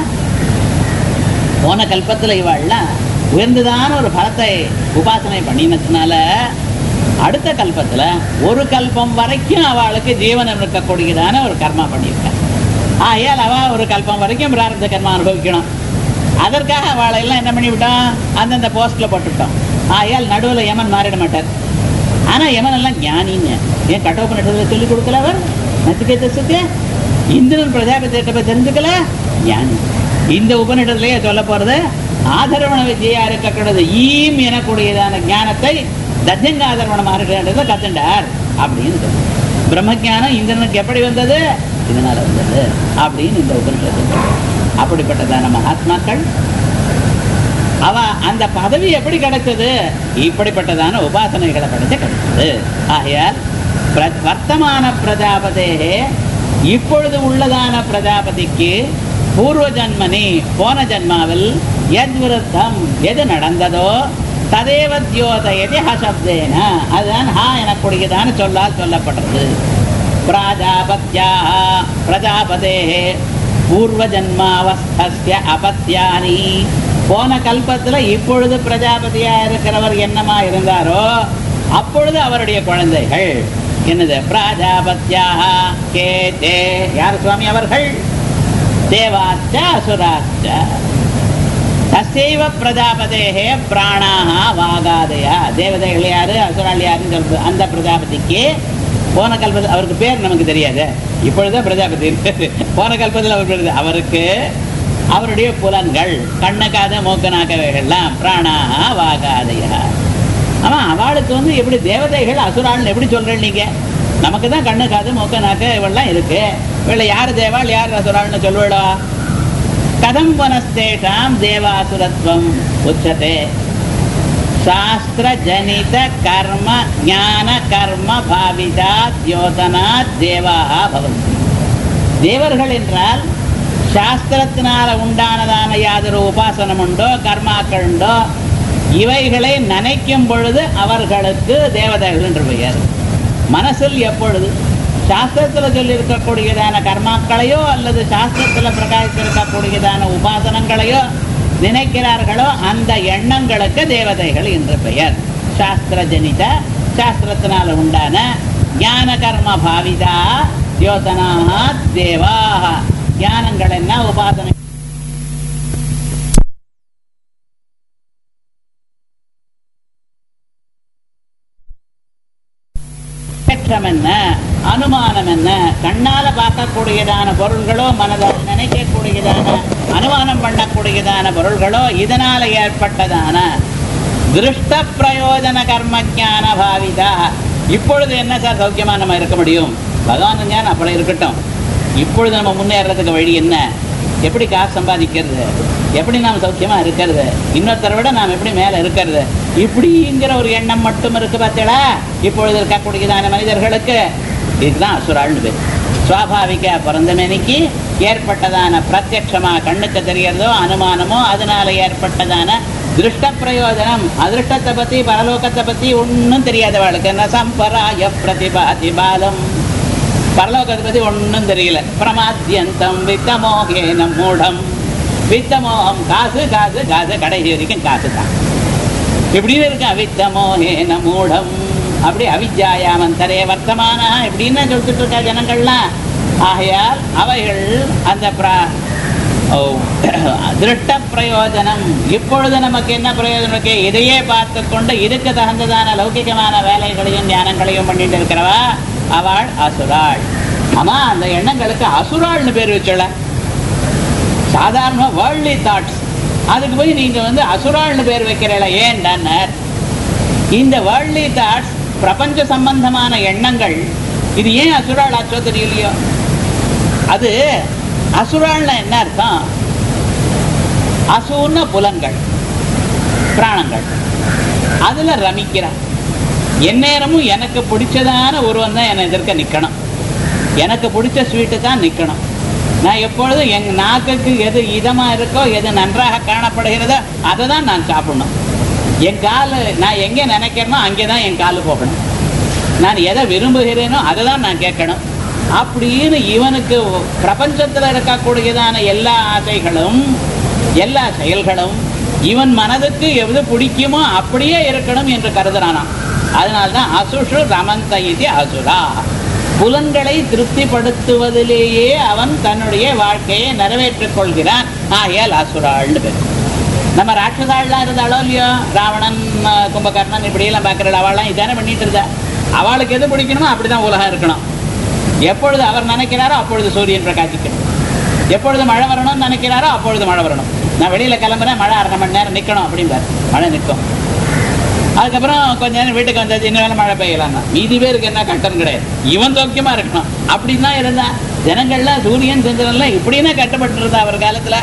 போன கல்பத்தில் இவாள்லாம் உயர்ந்ததான ஒரு பலத்தை உபாசனை பண்ணினதுனால அடுத்த கல்பத்துல ஒரு கல்பம் வரைக்கும் அவளுக்கு ஜீவனம் இருக்கக்கூடியதான ஒரு கர்மா பண்ணியிருக்காள். ஆகையால் அவ ஒரு கல்பம் வரைக்கும் பிராரப்த கர்மா அனுபவிக்கணும். அதற்காக அவளை எல்லாம் என்ன பண்ணிவிட்டோம், அந்தந்த போஸ்ட்ல போட்டுவிட்டோம். ஆகையால் நடுவில் யமன் மாறிட மாட்டார். ஆனா யமன் எல்லாம் ஞானின்னு ஏன் கட்டோபனிஷத்துல சொல்லிக் கொடுக்கல? அவர் நச்சிகேதஸுக்கு இந்திரன் பிரஜாபதி தெரிஞ்சுக்கல, ஞானி. இந்த உபநிடத்திலேயே சொல்ல போறது ஆதரவண வித்யா இருக்கக்கூடாது. ஈம் எனக்கூடியதான ஞானத்தை தஜங்காதர்வண மாறுகிறத கத்துண்டார் அப்படின்னு சொல்லு. பிரம்மஜானம் இந்திரனுக்கு எப்படி வந்தது? இதனால வந்தது அப்படின்னு இந்த உபநிஷத்து. அப்படிப்பட்டதான மகாத்மாக்கள் அவ அந்த பதவி எப்படி கிடைச்சது? இப்படிப்பட்டதான உபாசனைகளை படிச்சு கிடைச்சது. ஆகையால் வர்த்தமான பிரஜாபதே, இப்பொழுது உள்ளதான பிரஜாபதிக்கு பூர்வ ஜன்மனி போன ஜன்மாவில் எத் விருத்தம் எது நடந்ததோ ததேவ தியோதயதி ஹசப்தேன, அதுதான் ஹா எனக்கூடியதான சொல்லால் சொல்லப்படுறது. பிராஜாபத்யா பிரஜாபதே பூர்வ ஜன்மாவஸ்தஸ்ய அபத்யானி, போன கல்பத்துல இப்பொழுது பிரஜாபதியா இருக்கிறவர் என்னமா இருந்தாரோ அப்பொழுது அவருடைய குழந்தைகள் என்னது? பிராஜாபத்யா கே தே, யார் சுவாமி அவர்கள்? தேவாச்ச அசுராச்ச. தசைவ பிரஜாபதேஹே பிராணாக வாகாதயா, தேவதைகள் யாரு அசுரால் யாருன்னு சொல்றது. அந்த பிரஜாபதிக்கு போன கல்பத்தில் அவருக்கு பேர் நமக்கு தெரியாது, இப்பொழுதுதான் பிரஜாபதி இருக்கு. போன கல்பத்தில் அவர் அவருக்கு அவருடைய புலன்கள் கண்ணக்காத மூக்கனாக்கவைகள்லாம் பிராணாக வாகாதயா. ஆமா, அவளுக்கு வந்து எப்படி தேவதைகள் அசுராள்னு எப்படி சொல்றேன் நீங்க? நமக்கு தான் கண்ணு காது மூக்க நாக்க இவெல்லாம் இருக்கு. இவளை யார் தேவாள் யார் அசுராள்னு சொல்லுவா? கதம் வனஸ்தேஷாம் தேவாசுரத்வம் உச்சதே சாஸ்திர ஜனித கர்ம ஞான கர்ம பாவிதா தியோதனா தேவாக பவந்தி. தேவர்கள் என்றால் சாஸ்திரத்தினால உண்டானதான யாதொரு உபாசனம் உண்டோ கர்மாக்கள் உண்டோ இவைகளை நினைக்கும் பொழுது அவர்களுக்கு தேவதைகள் என்று பெயர். மனசில் எப்பொழுது சாஸ்திரத்தில் சொல்லி இருக்கக்கூடியதான கர்மாக்களையோ அல்லது சாஸ்திரத்தில் பிரகாசித்திருக்கக்கூடியதான உபாசனங்களையோ நினைக்கிறார்களோ அந்த எண்ணங்களுக்கு தேவதைகள் என்று பெயர். சாஸ்திர ஜனித, சாஸ்திரத்தினால உண்டான ஞான கர்ம பாவிதா தியோதனாக தேவாக. ஞானங்கள் என்ன? உபாசனை என்ன, அனுமானம் என்ன? கண்ணால பார்க்கக்கூடியதான பொருள்களோ மனதால் நினைக்கக்கூடியதான அனுமானம் பண்ணக்கூடியதான பொருள்களோ இதனால ஏற்பட்டதான திருஷ்ட பிரயோஜன கர்ம ஞான பாவிதா. இப்பொழுது என்ன சார் சௌக்கியமா நம்ம இருக்க முடியும்? பகவான் ஞானம் அப்படி இருக்கட்டும். இப்பொழுது நம்ம முன்னேறதுக்கு வழி என்ன? எப்படி காசு சம்பாதிக்கிறது? எப்படி நாம் சௌக்கியமா இருக்கிறது? இன்னொருத்தரை விட நாம் எப்படி மேல இருக்கிறது? இப்படிங்கிற ஒரு எண்ணம் மட்டும் இருக்கு பார்த்தீங்களா இப்பொழுது இருக்கக்கூடியதான மனிதர்களுக்கு? இதுதான் அசுராள்னு பேர். சுவாபாவிக பிறந்தமேனிக்கு ஏற்பட்டதான பிரத்யட்சமா கண்ணுக்கு தெரியறதோ அனுமானமோ அதனால ஏற்பட்டதான திருஷ்ட பிரயோஜனம், அதிருஷ்டத்தை பத்தி பரலோகத்தை பத்தி ஒன்னும் தெரியாதவளுக்கு என்ன சம்பராய பிரதிபாதி பாலம், பரலோகத்தை பத்தி ஒன்னும் தெரியல. பிரமாத்தியந்தம் வித்தமோகேன மூடம், வித்தமோகம் காசு காசு காசு, கடைசி வரைக்கும் காசு தான் இப்படின்னு இருக்கு. அவித்தமோகேன மூடம், அப்படி அவித்யாயாமந்தரே வர்த்தமான இப்படின்னு சொல்லிட்டு இருக்கா ஜனங்கள்லாம். ஆகையால் அவைகள் அந்த திருஷ்ட பிரயோஜனம். இப்பொழுது நமக்கு என்ன பிரயோஜனம் இருக்கு? இதையே பார்த்து கொண்டு இதுக்கு தகுந்ததான லௌகிகமான வேலைகளையும் ஞானங்களையும் பண்ணிட்டு இருக்கிறவா அவள் அசுராள். ஆமா, அந்த எண்ணங்களுக்கு அசுராள்னு பேர் வச்சுள்ள. சாதாரண வேர்ல்ட்லி தாட்ஸ், அதுக்கு போய் நீங்க வந்து அசுராள்னு பேர் வைக்கிறீங்களா? ஏன்டான இந்த வேர்ல்ட்லி தாட்ஸ் பிரபஞ்ச சம்பந்தமான எண்ணங்கள் இது ஏன் அசுராள் ஆச்சோ தெரியலையோ? அது அசுராள்னா என்ன அர்த்தம்? அசுன்னா புலன்கள், பிராணங்கள், அதுல ரமிக்கிறான். எந்நேரமும் எனக்கு பிடிச்சதான ஒருவன் தான் என்னை எதிர்க்க நிற்கணும், எனக்கு பிடிச்ச ஸ்வீட்டு தான் நிற்கணும். நான் எப்பொழுதும் என் நாக்குக்கு எது இதமாக இருக்கோ, எது நன்றாக காணப்படுகிறதோ அதை தான் நான் சாப்பிடணும். என் கால் நான் எங்கே நினைக்கிறேனோ அங்கே தான் என் கால் போகணும். நான் எதை விரும்புகிறேனோ அதை தான் நான் கேட்கணும். அப்படின்னு இவனுக்கு பிரபஞ்சத்தில் இருக்கக்கூடியதான எல்லா ஆசைகளும் எல்லா செயல்களும் இவன் மனதுக்கு எது பிடிக்குமோ அப்படியே இருக்கணும் என்று கருதுறானாம். அதனால்தான் அசுஷு ரமந்த இது அசுரா. புலன்களை திருப்திப்படுத்துவதிலேயே அவன் தன்னுடைய வாழ்க்கையை நிறைவேற்றிக் கொள்கிறான். ஆகையால் அசுராள்னு பேர். நம்ம ராட்சதாள்லாம் இருந்தாலோ இல்லையோ, ராவணன், கும்பகர்ணன் இப்படியெல்லாம் பார்க்குற அவள்லாம் இதானே பண்ணிட்டு இருந்தா. அவளுக்கு எது பிடிக்கணுமோ அப்படிதான் உலகம் இருக்கணும். எப்பொழுது அவர் நினைக்கிறாரோ அப்பொழுது சூரியன் பிரகாசிக்கணும். எப்பொழுது மழை வரணும்னு நினைக்கிறாரோ அப்பொழுது மழை வரணும். நான் வெளியில் கிளம்புறேன், மழை 1/2 மணி நேரம் நிற்கணும் அப்படின்பார், மழை நிற்கும். அதுக்கப்புறம் கொஞ்ச நேரம் வீட்டுக்கு வந்தாச்சு, இன்னும் மழை பெய்யலாம்னா. மீதி பேருக்கு என்ன கட்டம் கிடையாது, இவன் சௌக்கியமா இருக்கணும் அப்படின்னு தான் இருந்தா. ஜனங்கள்லாம் சூரியன் சந்திரன்லாம் இப்படின்னா கட்டப்பட்டு இருந்தா அவர் காலத்துல.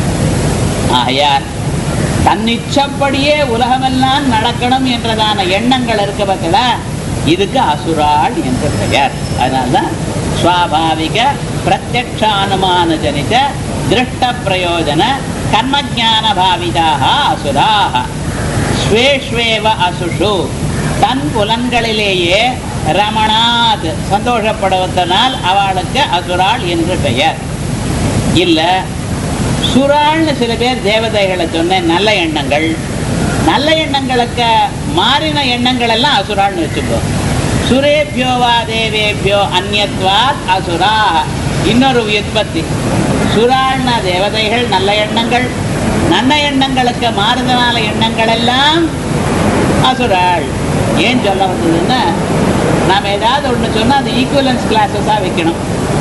ஆகையால் தன்னிச்சப்படியே உலகமெல்லாம் நடக்கணும் என்றதான எண்ணங்கள் இருக்க பக்கத்துல இதுக்கு அசுராள் என்று பெயர். அதனால்தான் ஸ்வாபாவிக பிரத்யக்ஷ அனுமான ஜனித திருஷ்ட பிரயோஜன கர்மஜான பாவிதாக அசுராக. ஸ்வேஷ்வேவ அசுஷு, தன் புலன்களிலேயே ரமணாத் சந்தோஷப்படுவதனால் அவளுக்கு அசுராள் என்று பெயர். இல்ல சுராள்னு சில பேர் தேவதைகளை சொன்ன நல்ல எண்ணங்கள், நல்ல எண்ணங்களுக்கு மாறின எண்ணங்கள் எல்லாம் அசுராள்னு வச்சுக்கோ. சுரேபியோவா தேவேபியோ அந்நியத்வாத் அசுரா. இன்னொரு வியுற்பத்தி, சுராள்னா தேவதைகள், நல்ல எண்ணங்கள், நல்ல எண்ணங்களுக்கு மாறுதலான எண்ணங்கள் எல்லாம் அசுராள். ஏன் சொல்ல வந்ததுன்னா, நாம் ஏதாவது ஒன்று சொன்னால் அது ஈக்குவலன்ஸ் கிளாஸஸாக வைக்கணும்.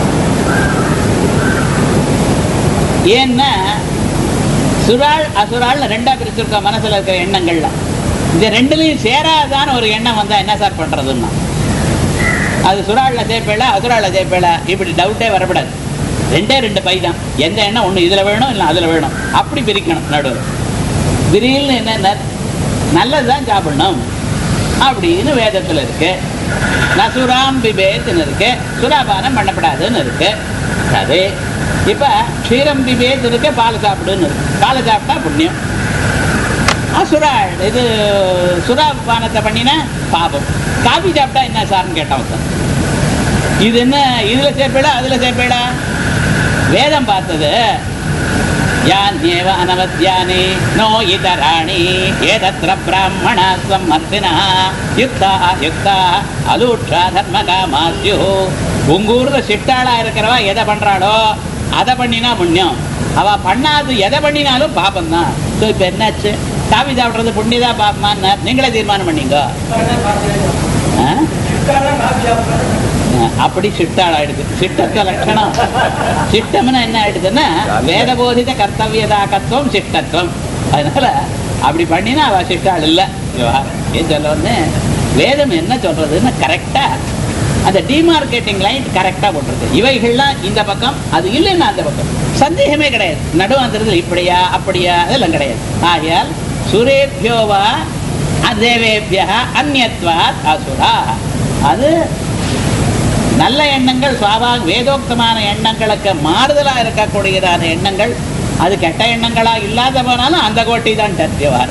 ஏன்னா சுராள் அசுராள்னு ரெண்டா பிரிச்சிருக்கோம் மனசில் இருக்கிற எண்ணங்கள்லாம். இந்த ரெண்டுலையும் சேராதான ஒரு எண்ணம் வந்தால் என்ன சார் பண்ணுறதுன்னா, அது சுராளில் தேப்பேல அசுராளில் தேப்பேல இப்படி டவுட்டே வரப்படாது. 2 பை தான். எந்த எண்ணம் ஒன்று இதில் வேணும் இல்லை அதில் வேணும், அப்படி பிரிக்கணும். நடுவில் திடீர்னு என்ன நல்லது தான் சாப்பிடணும் அப்படின்னு வேதத்தில் இருக்கு. நசுராம் பிபேத்துன்னு இருக்கு, சுராபானம் பண்ணப்படாதுன்னு இருக்கு. சரி, இப்போ க்ஷீரம் பிபேத் இருக்கு, பால் சாப்பிடுன்னு இருக்கு. பாலை சாப்பிட்டா புண்ணியம். அசுராள் இது சுராபானத்தை பண்ணினா பாபம். காபி சாப்பிட்டா என்ன சார்ன்னு கேட்டான் சார். இது என்ன இதில் சேர்ப்பேடா அதில் சேர்ப்பேடா? வேதம் பார்த்தது யான்யேவ அனவத்யானி நோ இதராணி ஏதத்ர பிராமணா சம்மர்த்தினா யுக்தா யுக்தா அலூட்சா தர்மகாமாஸ்யு. உங்கூர்ல சிட்டாளா இருக்கிறவா எதை பண்றாளோ அதை பண்ணினா புண்ணியம், அவ பண்ணாது எதை பண்ணினாலும் பாபம் தான். ஸோ இப்போ என்னாச்சு, காவி சாப்பிட்றது புண்ணியதா பாப்பமான்னு நீங்களே தீர்மானம் பண்ணீங்க. அப்படி சிட்டாள் ஆயிடுது. சிட்டத்த லட்சணம். சிட்டம்னா என்ன ஆயிடுதுன்னா வேதபோதித கர்த்தவியதாக்கத்துவம் சிட்டத்துவம். அதனால அப்படி பண்ணினா அவ சிட்டாள் இல்லை. ஏன் சொல்ல வந்து வேதம் என்ன சொல்றதுன்னு கரெக்டா அந்த டிமார்க்கெட்டிங் லைன் கரெக்டா போட்டுருது. இவைகள்லாம் இந்த பக்கம், அது இல்லைன்னா அந்த பக்கம், சந்தேகமே கிடையாது. நடுவாந்திரத்தில் இப்படியா அப்படியா அதெல்லாம் கிடையாது. ஆகையால் சுரேபியோவா தேவேபியா அந்நியத்வாத் அசுரா. அது நல்ல எண்ணங்கள், சுவாபாக வேதோக்தமான எண்ணங்களுக்கு மாறுதலாக இருக்கக்கூடியதான எண்ணங்கள். அது கெட்ட எண்ணங்களா இல்லாத போனாலும் அந்த கோட்டி தான் டர்த்தியவார்.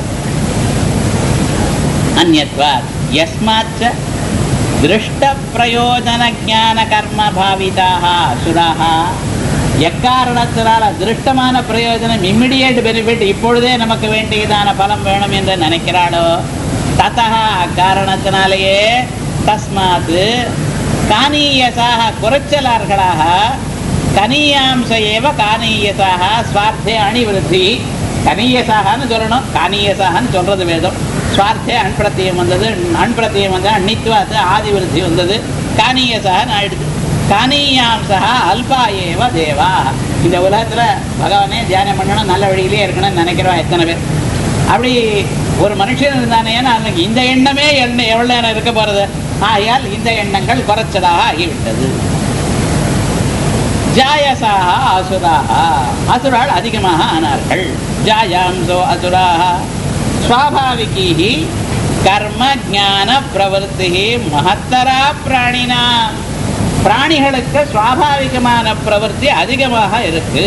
அந்நியத்வாத் யஸ்மாச்ச திருஷ்ட பிரயோஜன ஞான கர்ம பாவிதாக அசுராக. எக்காரணத்தினால திருஷ்டமான பிரயோஜனம், இம்மிடியேட் பெனிஃபிட், இப்பொழுதே நமக்கு வேண்டியதான பலம் வேணும் என்று நினைக்கிறாளோ, ததா காரணத்தினாலேயே தஸ்மாத் கானீயசாக குறைச்சலார்களாக, கனீயாம்ச ஏவ கானீயசாக ஸ்வார்த்தே அணிவிருத்தி. கனீயசாகன்னு சொல்லணும், கானீயசாகன்னு சொல்றது வேதம். ஸ்வார்த்தே அன்பிரத்தியம் வந்தது, அன்பிரத்தியம் வந்தது, அன்னித்வாத்து ஆதிவிருத்தி வந்தது, கானீயசாகன்னு ஆயிடுது. கானீயாம்சா அல்பா ஏவ தேவா. இந்த உலகத்துல பகவானே தியானம் பண்ணணும், நல்ல வழியிலே இருக்கணும்னு நினைக்கிறவா எத்தனை பேர்? அப்படி ஒரு மனுஷன் இருந்தானே, அவனுக்கு இந்த எண்ணமே எவ்வளவு நேரம் இருக்க போறது? ஆகையால் இந்த எண்ணங்கள் குறைச்சதாக ஆகிவிட்டது. ஜாயசாக அசுராக, அசுரால் அதிகமாக ஆனார்கள். ஜாயாம்சோ அசுராக ஸ்வாபாவிகி கர்ம ஞான பிரவருத்தி மகத்தரா பிராணினா. பிராணிகளுக்கு சுவாபாவிகமான பிரவருத்தி அதிகமாக இருக்கு.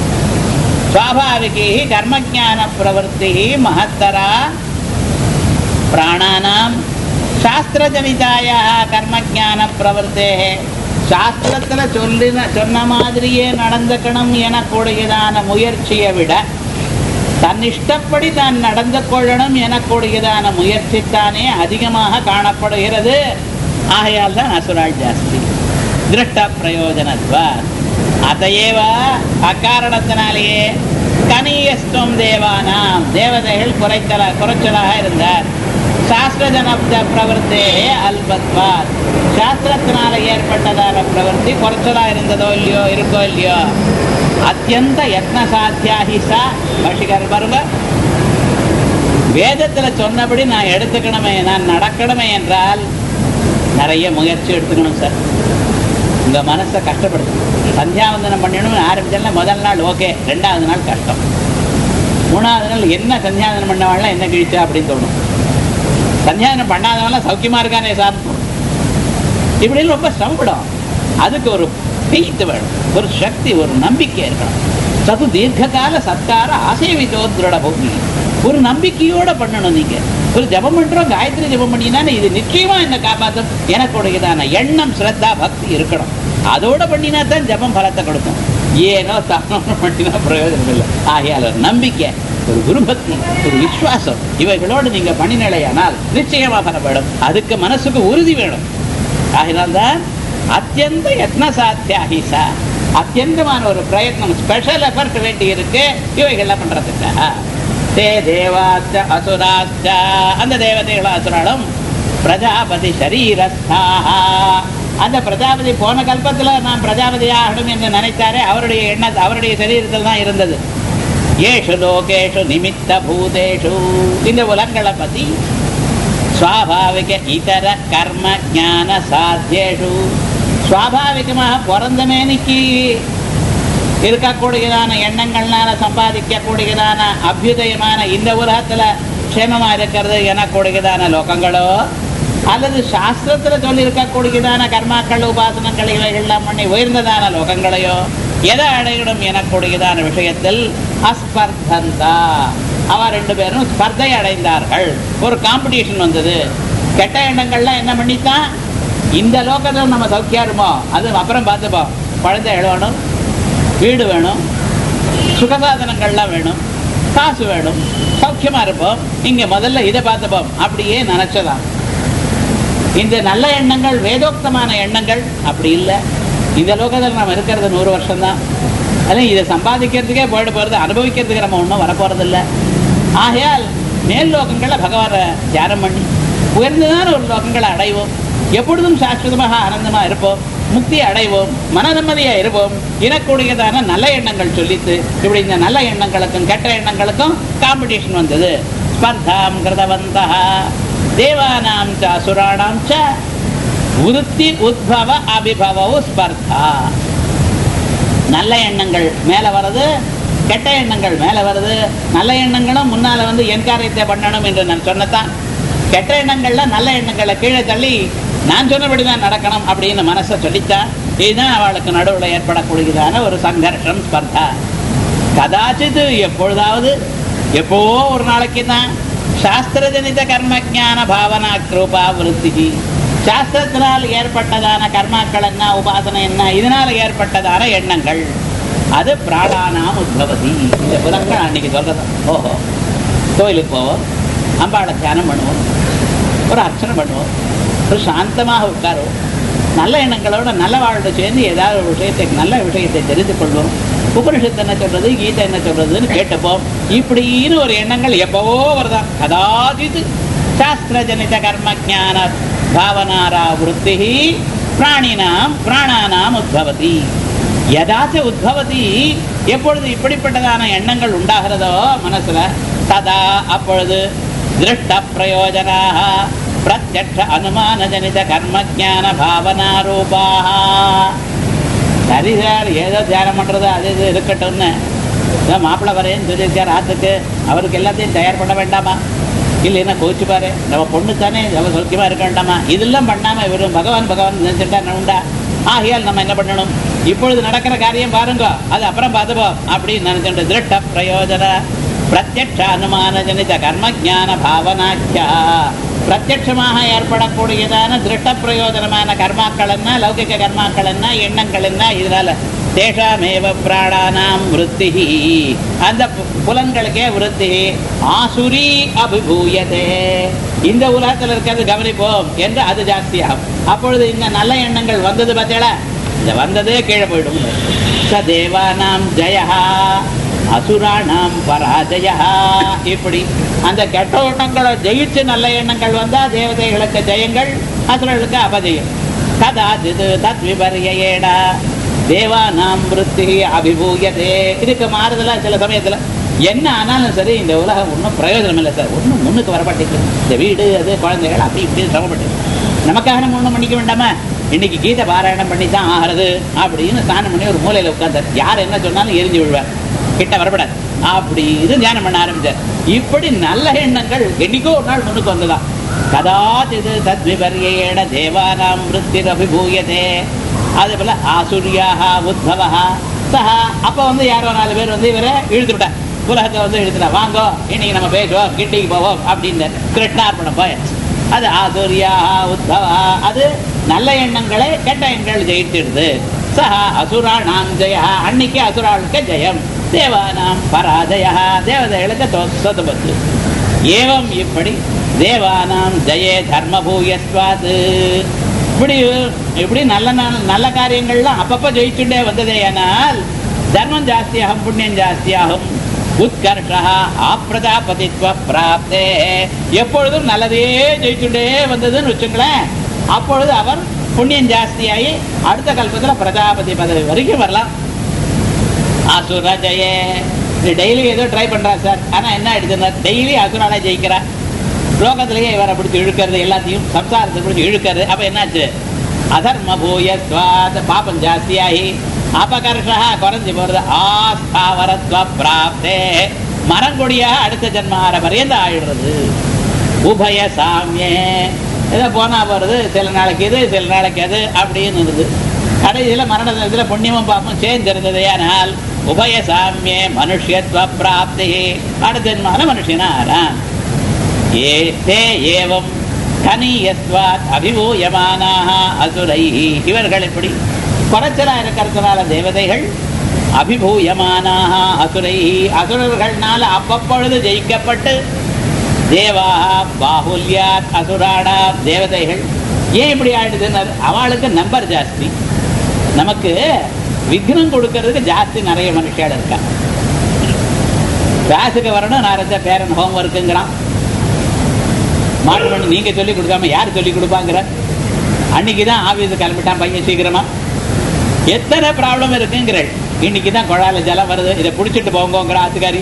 ஸ்வாபாவிகி கர்ம ஞான பிரவருத்தி மகத்தரா பிராணானாம் சாஸ்திரஜனிதாய கர்ம ஞான பிரவருத்தே. சாஸ்திரத்துல சொன்ன மாதிரியே நடந்துக்கணும் எனக்கூடியதான முயற்சியை விட தன்னிஷ்டப்படி தான் நடந்து கொள்ளணும் எனக்கூடியதான முயற்சித்தானே அதிகமாக காணப்படுகிறது. ஆகையால் தான் அசுரால் ஜாஸ்தி. திருஷ்ட பிரயோஜனத்வா அதையேவ அக்காரணத்தினாலேயே கனியஸ்துவம் தேவானாம், தேவதைகள் குறைச்சலாக இருந்தார். சாஸ்திரஜனப்த பிரவருத்தே அல்பத்வாத், சாஸ்திரத்தினால ஏற்பட்டதான பிரவருத்தி குறைச்சலா இருந்ததோ இல்லையோ, இருக்கோ இல்லையோ. அத்தியந்த யத்ன சாத்தியாகி சா, பாஷிகார் பாருங்க, வேதத்துல சொன்னபடி நான் எடுத்துக்கணுமே, நான் நடக்கணுமே என்றால் நிறைய முயற்சி எடுத்துக்கணும் சார். உங்க மனசை கஷ்டப்படுத்தணும். சந்தியாவந்தனம் பண்ணணும்னு ஆரம்பிச்சா முதல் நாள் ஓகே, ரெண்டாவது நாள் கஷ்டம், மூணாவது நாள் என்ன சந்தியாவந்தனம் பண்ணவாள்லாம் என்ன கிழிச்சா அப்படின்னு தோணும். சந்தியாவந்தனம் பண்ணாதவங்களாம் சௌக்கியமா இருக்கானே சார், இப்படின்னு ரொம்ப சிரமப்படும். அதுக்கு ஒரு பெய்த்து வேணும், ஒரு சக்தி, ஒரு நம்பிக்கை இருக்கணும். சது தீர்க்கால சத்கார ஆசேவித்தோ திருட பூமி, ஒரு நம்பிக்கையோட பண்ணணும். நீங்க ஒரு ஜபம் பண்றோம், காயத்ரி ஜபம் பண்ணினா இது நிச்சயமா என்ன காப்பாற்றும் எனக்குடையதான எண்ணம், ஸ்ரத்தா, பக்தி இருக்கணும். அதோட பண்ணினா தான் ஜபம் பலத்தை கொடுக்கும். ஏனோ தானோ பண்ணினா பிரயோஜனம் இல்லை. ஆகையால் ஒரு நம்பிக்கை, ஒரு குருபக்தி, ஒரு விசுவாசம் இவைகளோடு நீங்க பண்ணினலையானால் நிச்சயமா பலப்படும். அதுக்கு மனசுக்கு உறுதி வேணும். ஆகினால்தான் அத்தியந்த யத்ன சாத்தியாகிசா, அத்தியந்தமான ஒரு பிரயத்னம், ஸ்பெஷல் எஃபர்ட் வேண்டி இருக்கு இவைகள்லாம் பண்றதுக்காக. தே தேவாச்ச அசுராச்ச, அந்த தேவதைகளும் அசுராலும் பிரஜாபதி சரீரஸ்தாக, அந்த பிரஜாபதி போன கல்பத்துல நான் பிரஜாபதி ஆகணும் என்று நினைத்தாரே, அவருடைய எண்ணம் அவருடைய சரீரத்தில் தான் இருந்தது. ஏஷு லோகேஷு நிமித்த பூதேஷு, இந்த உலகங்களை பத்தி ஸ்வாபாவிக இதர கர்ம ஞான சாத்தியேஷு, ஸ்வாபாவிகமாக பிறந்த மேனிக்கு இருக்கக்கூடியதான எண்ணங்கள்னால சம்பாதிக்கக்கூடியதான அபியுதயமான இந்த உலகத்துல க்ஷேமமா இருக்கிறது எனக்கூடியதான லோகங்களோ, அல்லது சாஸ்திரத்துல சொல்லி இருக்கக்கூடியதான கர்மாக்கள் உபாசனங்கள் இவைகள்லாம் பண்ணி உயர்ந்ததான லோகங்களையோ எதை அடையணும் எனக்கூடியதான விஷயத்தில் அஸ்பர்தந்தா, அவ ரெண்டு பேரும் ஸ்பர்தை அடைந்தார்கள். ஒரு காம்படிஷன் வந்தது. கெட்ட எண்ணங்கள்லாம் என்ன பண்ணித்தான், இந்த லோகத்தில் நம்ம சௌக்கியா இருப்போம், அது அப்புறம் பார்த்துப்போம். குழந்தைகள் வேணும், வீடு வேணும், சுகசாதனங்கள்லாம் வேணும், காசு வேணும், சௌக்கியமா இருப்போம், இங்க முதல்ல இதை பார்த்துப்போம் அப்படியே நினைச்சதான். இந்த நல்ல எண்ணங்கள், வேதோக்தமான எண்ணங்கள் அப்படி இல்லை. இந்த லோகத்தில் நம்ம இருக்கிறது 100 வருஷம்தான். அதனால் இதை சம்பாதிக்கிறதுக்கே போயிட்டு போகிறது, அனுபவிக்கிறதுக்கு நம்ம ஒன்றும் வரப்போறதில்லை. ஆகையால் மேல் லோகங்களை பகவானை தியானம் பண்ணி உயர்ந்ததான ஒரு லோகங்களை அடைவோம். எப்பொழுதும் சாஸ்வதமாக ஆனந்தமாக இருப்போம், முக்தி அடைவோம், மன நிம்மதியாக இருப்போம். எனக்கூடியதான நல்ல எண்ணங்கள் சொல்லித்து இப்படி இந்த நல்ல எண்ணங்களுக்கும் கெட்ட எண்ணங்களுக்கும் காம்படிஷன் வந்தது. ஸ்பர்தாம் கிருதவந்தா தேவானாம் ச அசுராணாம் ச விருத்தி உத்பவ அபிபவோ ஸ்பர்தா. நல்ல எண்ணங்கள் மேலே வருது, கெட்ட எண்ணங்கள் மேலே வருது. நல்ல எண்ணங்களும் முன்னால் வந்து என் காரியத்தை பண்ணணும் என்று நான் சொன்னதான். கெட்ட எண்ணங்கள்ல நல்ல எண்ணங்களை கீழே தள்ளி நான் சொன்னபடி தான் நடக்கணும் அப்படின்னு மனசை சொல்லித்தான். இதுதான் அவளுக்கு நடுவில் ஏற்படக்கூடியதான ஒரு சங்கர்ஷம், ஸ்பர்தா. கதாச்சித்து எப்பொழுதாவது எப்போ ஒரு நாளைக்கு தான் சாஸ்திரஜனித கர்ம ஜான பாவனா கிருபா விருத்தி, சாஸ்திரத்தினால் ஏற்பட்டதான கர்மாக்கள் என்ன, உபாசனை என்ன, இதனால் ஏற்பட்டதான எண்ணங்கள் அது பிராணானாம் உத்பவதி. இந்த புலங்கள் அன்னைக்கு சொல்றதான். ஓஹோ, கோயிலுக்கு போவோம், அம்பாளை தியானம் பண்ணுவோம், ஒரு அர்ச்சனை பண்ணுவோம், ஒரு சாந்தமாக உட்காருவோம், நல்ல எண்ணங்களோட நல்ல வாழ்க்கை சேர்ந்து ஏதாவது ஒரு விஷயத்தை, நல்ல விஷயத்தை தெரிந்து கொள்வோம். உபனிஷத்து என்ன சொல்றது, கீதை என்ன சொல்றதுன்னு கேட்டுப்போம். இப்படின்னு ஒரு எண்ணங்கள் எப்பவோ வருதான். கதாச்சித் சாஸ்திரஜனித கர்ம ஜான பாவனாரா விருத்தி பிராணானாம் உத்பவதி. யதாச்ச உத்பவதி, எப்பொழுது இப்படிப்பட்டதான எண்ணங்கள் உண்டாகிறதோ மனசுல, ததா அப்பொழுது திருஷ்ட பிரயோஜனாக பிரத்யக்ஷ அனுமான ஜனித கர்ம ஜான பாவனா ரூபாக, சரி சார், ஏதோ தியானம் பண்ணுறது அது இது இருக்கட்டும்னு மாப்பிள்ளை வரேன்னு சொல்லியிருக்கார் ஆத்துக்கு, அவருக்கு எல்லாத்தையும் தயார் பண்ண வேண்டாமா? இல்லைன்னா கோச்சுப்பாரு, நம்ம பொண்ணு தானே நம்ம சௌக்கியமாக இருக்க வேண்டாமா? இதெல்லாம் பண்ணாமல் இவரும் பகவான் பகவான் நினைச்சுட்டா உண்டா? ஆகையால் நம்ம என்ன பண்ணணும், இப்பொழுது நடக்கிற காரியம் பாருங்க, அது அப்புறம் பார்த்துப்போம் அப்படின்னு நினைச்சுட்டு திருட்ட பிரயோஜன பிரத்யட்ச அனுமான ஜனித கர்ம ஜான பாவனாக்கியா, பிரத்யட்சமாக ஏற்படக்கூடியதான திருட்ட பிரயோஜனமான கர்மாக்கள் என்ன, லௌகிக கர்மாக்கள் என்ன, எண்ணங்கள் என்ன, இதனால தேஷாமேவ பிராணானாம் விருத்தி, அந்த புலன்களுக்கே விருத்தி ஆசுரி அபிபூயதே, இந்த உலகத்தில் இருக்கிறது கவனிப்போம் என்று அது ஜாஸ்தியாகும். அப்பொழுது இந்த நல்ல எண்ணங்கள் வந்தது பார்த்தீங்களா, இந்த வந்ததே கீழே போயிடும். ச தேவானாம் ஜெயா அசுராணாம் பராஜயா, இப்படி அந்த கெட்ட எண்ணங்களை ஜெயிச்சு நல்ல எண்ணங்கள் வந்தா தேவதைகளுக்கு ஜெயங்கள், அசுரர்களுக்கு அபஜயம். கதாச்சித் தத் விபர்யேடா தேவானாம் விருத்தி அபிபூயதே, இதுக்கு மாறுதலா சில சமயத்துல என்ன ஆனாலும் சரி இந்த உலகம் ஒன்றும் பிரயோஜனம் இல்லை சார், ஒன்றும் முன்னுக்கு வரப்பட்டிருக்கு, இந்த வீடு அது குழந்தைகள் அப்படி இப்படி சிரமப்பட்டு நமக்காக நம்ம ஒன்றும் பண்ணிக்க வேண்டாமா, இன்னைக்கு கீதை பாராயணம் பண்ணி தான் ஆகிறது அப்படின்னு ஸ்நானம் பண்ணி ஒரு மூலையில் உட்கார்ந்தார். யார் என்ன சொன்னாலும் எரிஞ்சு விழுவார், கிட்ட வரப்படாது அப்படின்னு தியானம் பண்ண ஆரம்பிச்சார். இப்படி நல்ல எண்ணங்கள் என்னைக்கோ ஒரு நாள் முன்னுக்கு வந்ததான். கதாச்சித் தத் விபர்யேட தேவானாம் விருத்திர் அபிபூயதே, அதே போல ஆசுரியாக உத்தவா சஹா, அப்போ யாரோ 4 பேர் இவரை இழுத்து விட்டார், உலகத்தை இழுத்துட்டா, வாங்கோ இன்னைக்கு நம்ம பேசுவோம் கிட்டிக்கு போவோம் அப்படின்னு கிருஷ்ணார்ப்பணம் போயாச்சு. அது ஆசுரியாக உத்தவா, அது நல்ல எண்ணங்களை கெட்ட எண்ணங்கள் ஜெயிச்சிடுது. சஹா அசுராணாம் ஜெயா, அன்னைக்கு அசுராளுக்கு ஜெயம், தேவானாம் பராஜயா, தேவதைகளுக்கு சொத்துபத்து. ஏவம் இப்படி தேவானாம் ஜெயே தர்மபூயஸ்வாத், இப்படி நல்ல காரியங்கள்லாம் அப்பப்போ ஜெயிச்சுட்டே வந்ததே, ஆனால் தர்மம் ஜாஸ்தியாகும், புண்ணியம் ஜாஸ்தியாகும். உத்கர்ஷா ஆப்ரஜாபதித்வ பிராப்தே, எப்பொழுதும் நல்லதே ஜெயிச்சுட்டே வந்ததுன்னு வச்சுங்களேன், அப்பொழுது அவர் புண்ணியம் ஜாஸ்தியாகி அடுத்த கல்பத்தில் பிரஜாபதி பதவி வரைக்கும் வரலாம். அசுர ஜெயே, டெய்லி ஏதோ ட்ரை பண்றா சார், ஆனா என்ன ஆயிடுச்சுன்னா டெய்லி அசுரால ஜெயிக்கிறா, லோகத்திலேயே இவரை பிடிச்சி இழுக்கிறது, எல்லாத்தையும் சம்சாரத்தை பிடிச்சி இழுக்கிறது. அப்ப என்னாச்சு, அதர்ம பூயஸ்வாத், பாபம் ஜாஸ்தியாகி அபகர்ஷா குறைஞ்சி போறது. ஆஸ்தாவரத்வ பிராப்தே, மரங்கொடியாக அடுத்த ஜன்மார பரியந்த ஆயிடுறது. உபய சாமியே, ஏதோ போனா போறது, சில நாளைக்கு இது சில நாளைக்கு அது அப்படின்னு இருந்தது. கடைசியில் மரண நேரத்தில் புண்ணியமும் பாப்பமும் சேர்ந்திருந்தது. ஆனால் உபய சாமியே மனுஷத்வ பிராப்தி, அடுத்த ஜன்மான மனுஷனாரான். ஏ ஏவம் கனியஸ்வாத் அபிபூயமானாக அசுரை, இவர்கள் இப்படி குறைச்சலா இருக்கிறதுனால தேவதைகள் அபிபூயமானாக அசுரை, அசுரர்கள்னால அப்பப்பொழுது ஜெயிக்கப்பட்டு தேவா பாகுல்யாத் அசுராடா, தேவதைகள் ஏன் இப்படி ஆயிடுதுன்னு, அவளுக்கு நம்பர் ஜாஸ்தி, நமக்கு விக்னம் கொடுக்கறதுக்கு ஜாஸ்தி நிறைய மனுஷால் இருக்கா. கிளாஸுக்கு வரணும், நான் இருந்த பேரன் ஹோம் ஒர்க்குங்கிறான், மாட்டு பண்ணி நீங்க சொல்லி கொடுக்காம யார் சொல்லி கொடுப்பாங்கிற, அன்னைக்குதான் ஆபீஸு கிளம்பிட்டான் பையன் சீக்கிரமா, எத்தனை ப்ராப்ளம் இருக்குங்கிற, இன்னைக்குதான் குழாயில ஜலம் வருது, இதை பிடிச்சிட்டு போங்கிற ஆத்துக்காரி,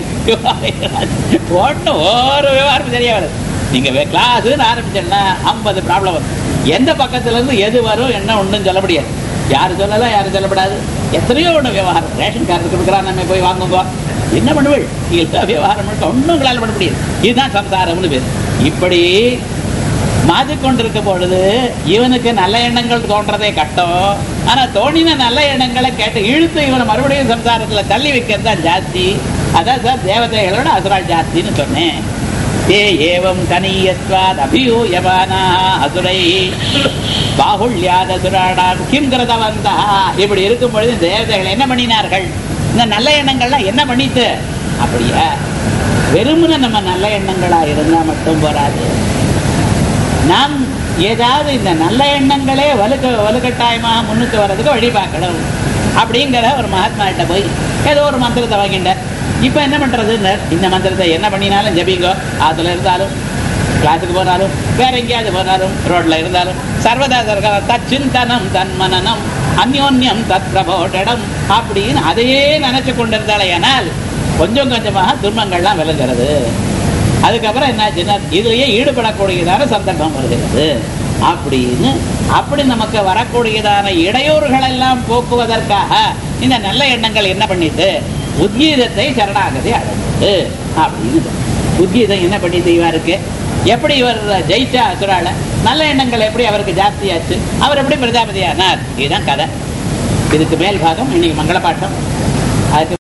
போட்ட ஒரு விவகாரம் சரியா வருது. நீங்க கிளாஸுன்னு ஆரம்பிச்சேன்னா 50 ப்ராப்ளம் வரும். எந்த பக்கத்துல இருந்து எது வரும் என்ன ஒன்றும் சொல்ல முடியாது, யாரு சொல்லலாம் யாரும் சொல்லப்படாது. எத்தனையோ ஒன்று விவகாரம், ரேஷன் கார்டு கொடுக்குறான், நம்ம போய் வாங்குங்க, என்ன பண்ணுவீள், எல்லா விவகாரம் ஒன்றும் உங்களால் பண்ண முடியாது. இதுதான் சம்சாரம்னு பேர். இப்படி மாற்றிக்கொண்டிருக்க பொழுது இவனுக்கு நல்ல எண்ணங்கள் தோன்றதே கட்டம், ஆனா தோணின நல்ல எண்ணங்களை கேட்டு இழுத்து இவனை மறுபடியும் சம்சாரத்துல தள்ளி வைக்கிறது தான் ஜாஸ்தி. அதான் சார் தேவதைகளோட அசுரால் ஜாஸ்தின்னு சொன்னேன். ஏ ஏவம் கனியஸ்வாத் அபியூயமானா அசுரை பாகுல்யாத் அசுராடாம் கிம் கிருதவந்தா, இப்படி இருக்கும் பொழுது தேவதைகள் என்ன பண்ணினார்கள், இந்த நல்ல எண்ணங்கள்லாம் என்ன பண்ணிட்டு, அப்படியா வெறுமன நம்ம நல்ல எண்ணங்களா இருந்தா மட்டும் போராது, நாம் ஏதாவது இந்த நல்ல எண்ணங்களே வலுக்கட்டாயமாக முன்னுக்கு வர்றதுக்கு வழி பார்க்கணும் அப்படிங்கிற ஒரு மகாத்மா கிட்ட போய் ஏதோ ஒரு மந்திரத்தை வாங்கிட்டார். இப்போ என்ன பண்றது, இந்த மந்திரத்தை என்ன பண்ணினாலும் ஜபிங்கோ, அதுல இருந்தாலும் கிளாஸுக்கு போனாலும் வேற எங்கேயாவது போனாலும் ரோட்ல இருந்தாலும் சர்வதா சர்வதா தச்சிந்தனம் தன்மனனம் அந்யோன்யம் தத் பிரபோடம் அப்படின்னு அதையே நினைச்சு கொண்டிருந்தாலே, ஆனால் கொஞ்சம் கொஞ்சமாக துன்பங்கள்லாம் விளைஞ்சிறது. அதுக்கப்புறம் என்னாச்சுன்னா இதுலயே ஈடுபடக்கூடியதான சந்தர்ப்பம் வருகிறது. அப்படின்னு அப்படி நமக்கு வரக்கூடியதான இடையூறுகள் எல்லாம் போக்குவதற்காக இந்த நல்ல எண்ணங்கள் என்ன பண்ணிட்டு உத்கீதத்தை சரணாகதி அடைந்தது அப்படின்னு. உத்கீதம் என்ன பண்ணி இவருக்கு எப்படி இவர் ஜெயிச்சா அசுரால, நல்ல எண்ணங்கள் எப்படி அவருக்கு ஜாஸ்தியாச்சு, அவர் எப்படி பிரஜாபதியானார், இதுதான் கதை. இதுக்கு மேல் பாகம் இன்னைக்கு மங்கள பாட்டம். அதுக்கு